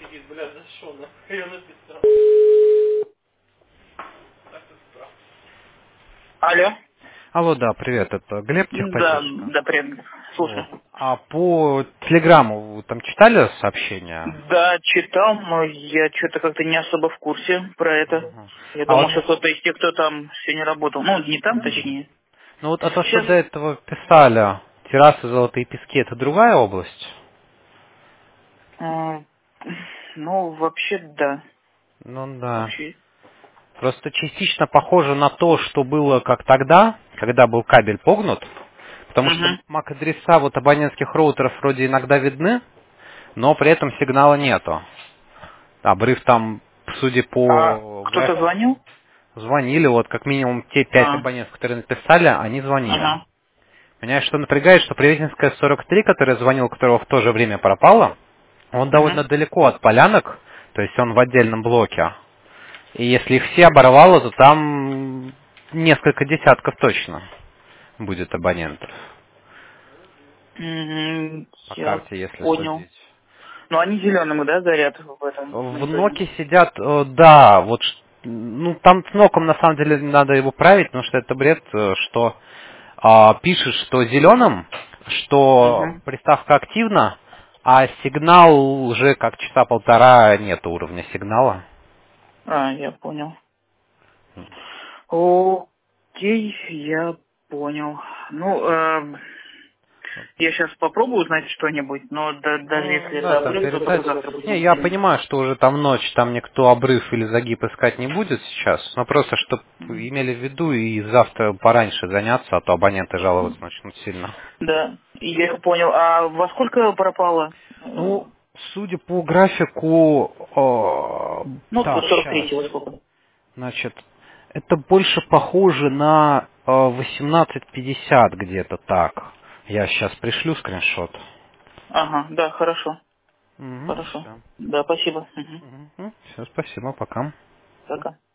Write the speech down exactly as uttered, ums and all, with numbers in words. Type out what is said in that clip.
офигеть, блядь, за что нахуй я написал? Так ты справ. Алло. Алло, да, привет, это Глеб, Да, техподдержка. да, привет. Вот. Слушай. А по телеграмму вы там читали сообщение? Да, читал, но я что-то как-то не особо в курсе про это. Мгм. Я А думал, вот, что кто-то из тех, кто там сегодня работал. Ну, не там, точнее. ну вот, а то, что Сейчас, до этого писали, террасы, золотые пески, это другая область? э, ну, вообще, да. Ну да. Вообще. Просто частично похоже на то, что было как тогда, когда был кабель погнут, потому что Угу. MAC-адреса вот абонентских роутеров вроде иногда видны, но при этом сигнала нету. Обрыв там, судя А по кто-то графику, звонил? звонили, вот как минимум те пять А, абонентов, которые написали, они звонили. ага. Меня что напрягает, что Привезенская сорок три, который звонил, у которого в то же время пропало, он Угу. довольно далеко от полянок, то есть он в отдельном блоке. И если их все оборвало, то там несколько десятков точно будет абонентов М, по Я карте, если понял. судить. Ну, они зеленым, да, горят в этом В мониторинге? Ноке сидят, э, да, вот, ш- ну, там с Ноком на самом деле надо его править, потому что это бред, э, что а, пишет, что зеленым, что Угу. приставка активна, а сигнал уже как часа полтора нет уровня сигнала. А, я понял. Окей, я понял. Ну, э, я сейчас попробую узнать что-нибудь, но да- даже Ну, если это да, там обрыв, то только передать. завтра будем Не, я смотреть. понимаю, что уже там ночь, там никто обрыв или загиб искать не будет сейчас, но просто, чтобы Мгм. имели в виду и завтра пораньше заняться, а то абоненты жаловаться начнут сильно. Да, я понял. А во сколько пропало? Э, Ну, судя по графику, о, Ну, так, до сорок сейчас, третьего сколько? значит, это больше похоже на э, восемнадцать пятьдесят где-то так. Я сейчас пришлю скриншот. Ага, да, хорошо, Угу, хорошо. все. Да, спасибо. Мгм. Угу, все, спасибо, пока. Пока.